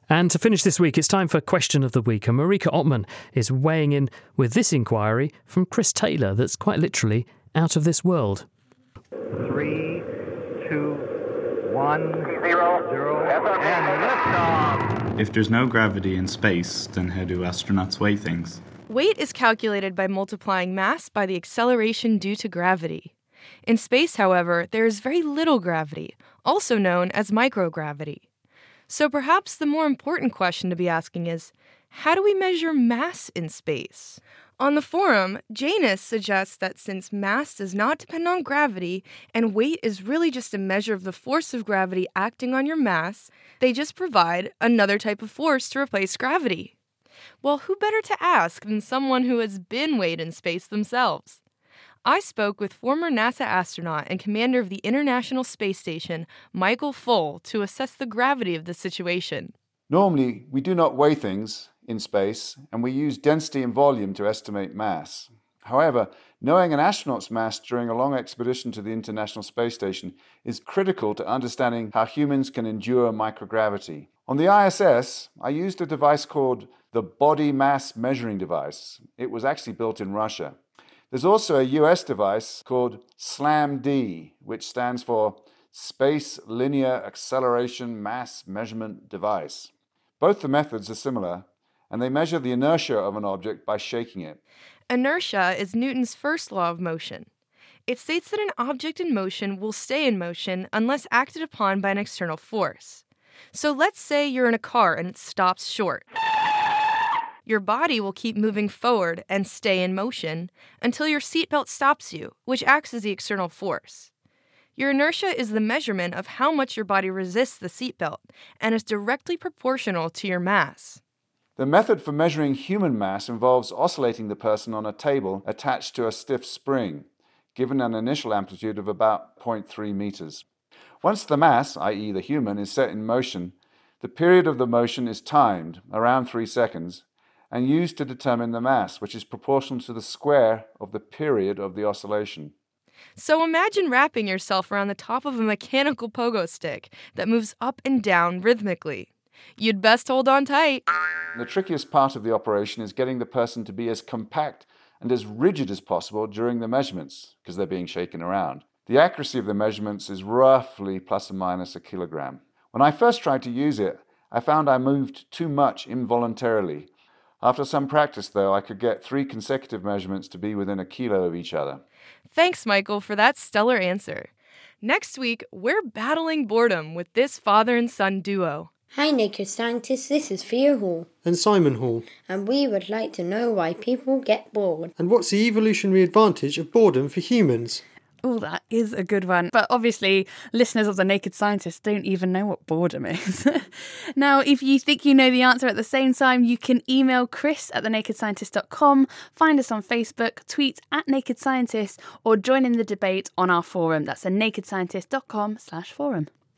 And to finish this week, it's time for Question of the Week. And Marika Ottman is weighing in with this inquiry from Chris Taylor that's quite literally out of this world. 3, 2, 1, 0, and liftoff! If there's no gravity in space, then how do astronauts weigh things? Weight is calculated by multiplying mass by the acceleration due to gravity. In space, however, there is very little gravity, also known as microgravity. So perhaps the more important question to be asking is, how do we measure mass in space? On the forum, Janus suggests that since mass does not depend on gravity and weight is really just a measure of the force of gravity acting on your mass, they just provide another type of force to replace gravity. Well, who better to ask than someone who has been weighed in space themselves? I spoke with former NASA astronaut and commander of the International Space Station, Michael Foale, to assess the gravity of the situation. Normally, we do not weigh things in space, and we use density and volume to estimate mass. However, knowing an astronaut's mass during a long expedition to the International Space Station is critical to understanding how humans can endure microgravity. On the ISS, I used a device called the Body Mass Measuring Device. It was actually built in Russia. There's also a US device called SLAM-D, which stands for Space Linear Acceleration Mass Measurement Device. Both the methods are similar, and they measure the inertia of an object by shaking it. Inertia is Newton's first law of motion. It states that an object in motion will stay in motion unless acted upon by an external force. So let's say you're in a car and it stops short. Your body will keep moving forward and stay in motion until your seatbelt stops you, which acts as the external force. Your inertia is the measurement of how much your body resists the seatbelt and is directly proportional to your mass. The method for measuring human mass involves oscillating the person on a table attached to a stiff spring, given an initial amplitude of about 0.3 meters. Once the mass, i.e. the human, is set in motion, the period of the motion is timed, around 3 seconds, and used to determine the mass, which is proportional to the square of the period of the oscillation. So imagine wrapping yourself around the top of a mechanical pogo stick that moves up and down rhythmically. You'd best hold on tight. The trickiest part of the operation is getting the person to be as compact and as rigid as possible during the measurements, because they're being shaken around. The accuracy of the measurements is roughly plus or minus a kilogram. When I first tried to use it, I found I moved too much involuntarily. After some practice, though, I could get 3 consecutive measurements to be within a kilo of each other. Thanks, Michael, for that stellar answer. Next week, we're battling boredom with this father and son duo. Hi, Naked Scientists, this is Thea Hall. And Simon Hall. And we would like to know why people get bored. And what's the evolutionary advantage of boredom for humans? Oh, that is a good one. But obviously, listeners of The Naked Scientist don't even know what boredom is. Now, if you think you know the answer at the same time, you can email chris@thenakedscientist.com, find us on Facebook, tweet @nakedscientist, or join in the debate on our forum. That's thenakedscientist.com/forum.